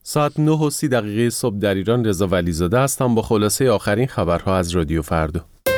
ساعت 9:30 صبح در ایران. رضا ولیزاده هستم با خلاصه آخرین خبرها از رادیو فردا.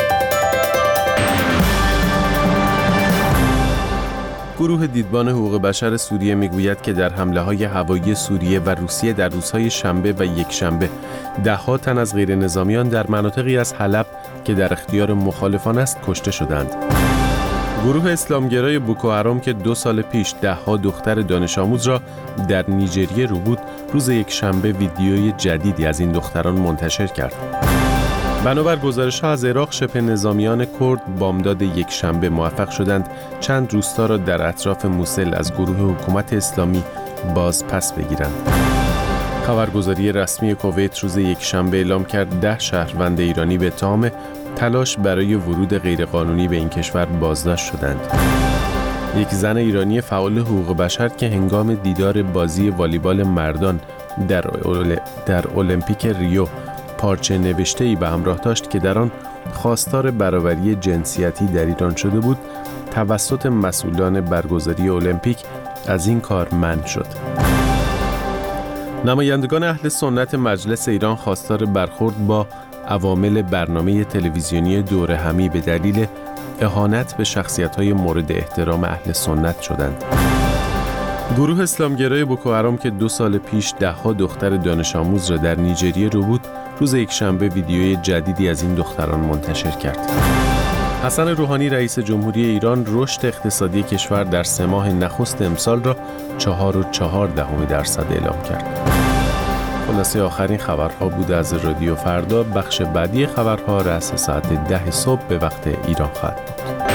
گروه دیدبان حقوق بشر سوریه میگوید که در حمله‌های هوایی سوریه و روسیه در روزهای شنبه و یکشنبه ده‌ها تن از غیرنظامیان در مناطقی از حلب که در اختیار مخالفان است کشته شدند. گروه اسلامگرای بوکو حرام که 2 سال پیش ده‌ها دختر دانش آموز را در نیجریه رو بود، روز یکشنبه ویدیوی جدیدی از این دختران منتشر کرد. بنابر گزارش‌ها از عراق، شبه نظامیان کرد بامداد یکشنبه موفق شدند چند روستا را در اطراف موسل از گروه حکومت اسلامی باز پس بگیرند. خبرگزاری رسمی کویت روز یکشنبه اعلام کرد 10 شهروند ایرانی به اتهام تلاش برای ورود غیرقانونی به این کشور بازداشت شدند. یک زن ایرانی فعال حقوق بشر که هنگام دیدار بازی والیبال مردان در المپیک ریو پارچه نوشته‌ای به همراه داشت که در آن خواستار برابری جنسیتی در ایران شده بود، توسط مسئولان برگزاری المپیک از این کار منع شد. نمایندگان اهل سنت مجلس ایران خواستار برخورد با عوامل برنامه تلویزیونی دوره همی به دلیل اهانت به شخصیت‌های مورد احترام اهل سنت شدند. گروه اسلامگرای بوکو حرام که 2 سال پیش ده‌ها دختر دانش آموز را در نیجریه رو بود، روز یکشنبه ویدیوی جدیدی از این دختران منتشر کرد. حسن روحانی رئیس جمهوری ایران رشد اقتصادی کشور در 3 ماه نخست امسال را 4.4% اعلام کرد. خلاصه آخرین خبرها بود از رادیو فردا. بخش بعدی خبرها رأس ساعت 10 صبح به وقت ایران خواهد بود.